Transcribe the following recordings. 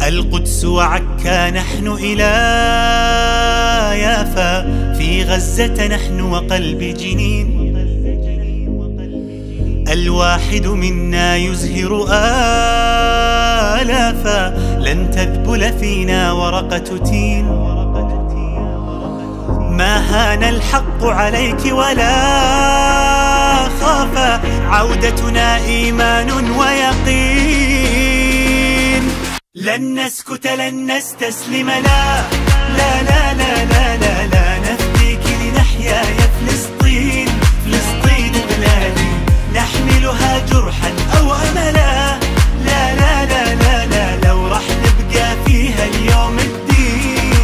القدس وعكا نحن إلى يافا، في غزة نحن وقلب جنين. الواحد منا يزهر آلافا، لن تذبل فينا ورقة تين. ما هان الحق عليك ولا خافا، عودتنا إيمان ويقين. لن نسكت لن نستسلم، لا لا لا لا لا لا, لا نفديك لنحيا يا فلسطين. فلسطين بلادي نحملها جرحا أو أملا، لا لا لا لا لا لو رح نبقى فيها اليوم الدين.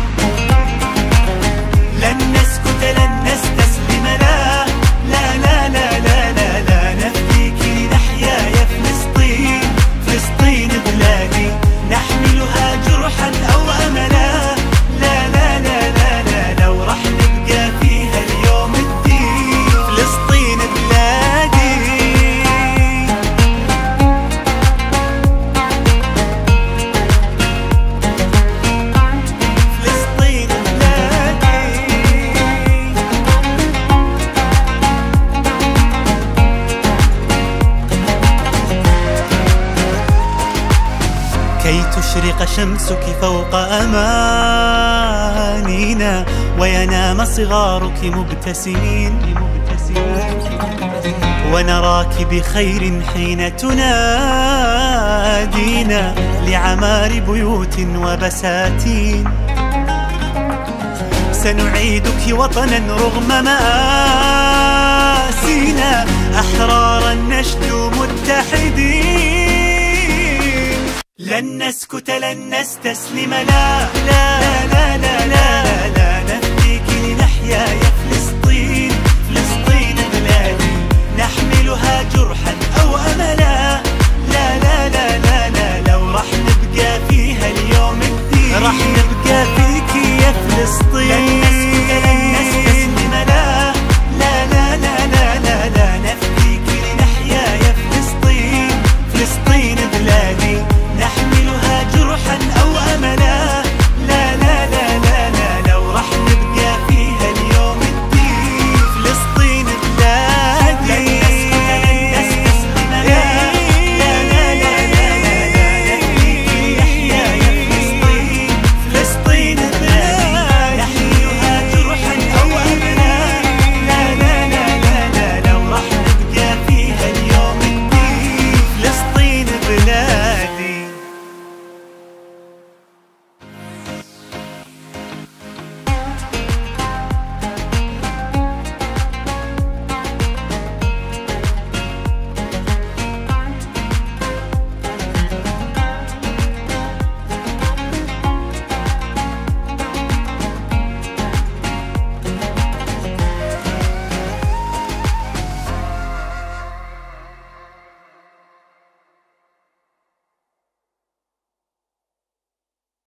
لن نسكت لن نستسلم، لا لا لا لا لا لا, لا نفديك لنحيا يا فلسطين. فلسطين بلادي نحملها جرحا أو أملا، لا لا لا لا لا لو رح نبقى فيها اليوم الدين. فلسطين بلادي. فلسطين بلادي. كي تشرق شمسك فوق أمانينا، وينام صغارك مبتسمين، ونراك بخير حين تنادينا لعمار بيوت وبساتين. سنعيدك وطنا رغم مآسينا، أحرارا نشدو متحدين. لن نسكت لن نستسلم، لا لا لا لا لا لا نفديك لنحيا يا فلسطين. فلسطين بلادي نحملها جرحا أو أملا، لا لا لا